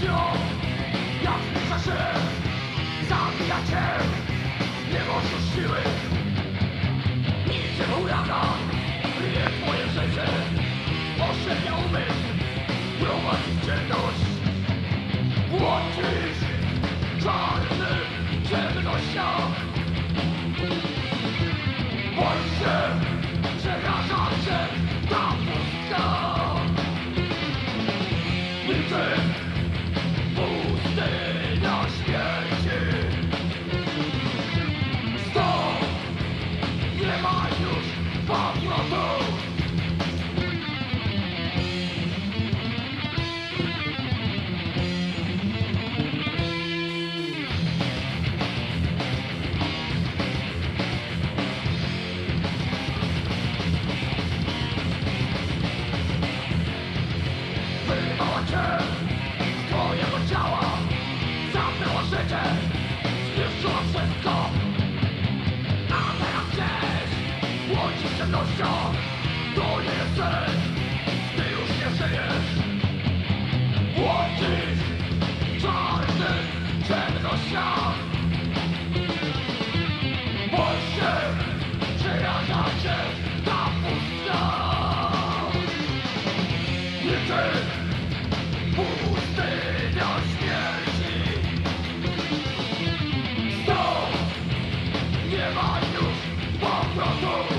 życiu, jak zbliża się, zabija cię. Nie masz już siły, niczym huragan, ryje twoje życie. Oszczędnia umysł, prowadzi w ciemność. Łączysz czarny ciemnościach. Boisz się, przeraża cię ta pustka. Niczym pustynia śmierci. Stąd nie ma już powrotu. Wyrwała cię z twojego ciała, zamknęła życie, zniszczyła wszystko. A teraz gdzieś łączysz ciemnością, to nie jest sen, ty już nie żyjesz. Łączysz czarnych ciemnościach. Boisz się, przeraża cię ta pustka. Niczym pustynia śmierci. Stąd nie ma już powrotu.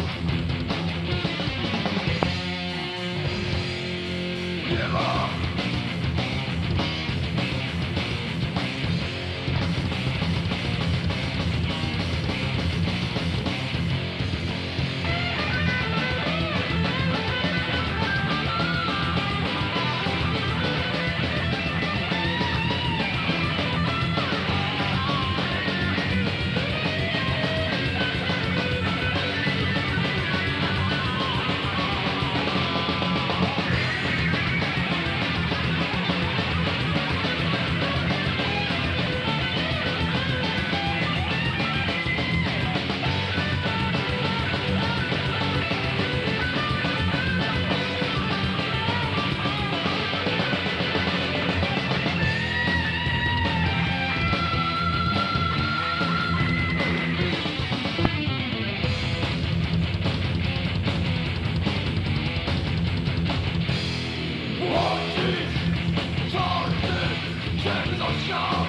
Nie ma. Łączysz czarnych ciemnościach.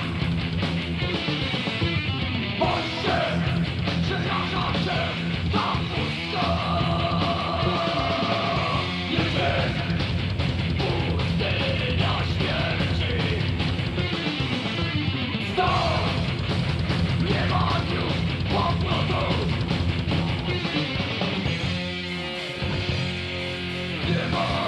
Boisz się, przeraża cię ta pustka. Niczym pustynia śmierci. Stąd nie ma już powrotu. Nie ma.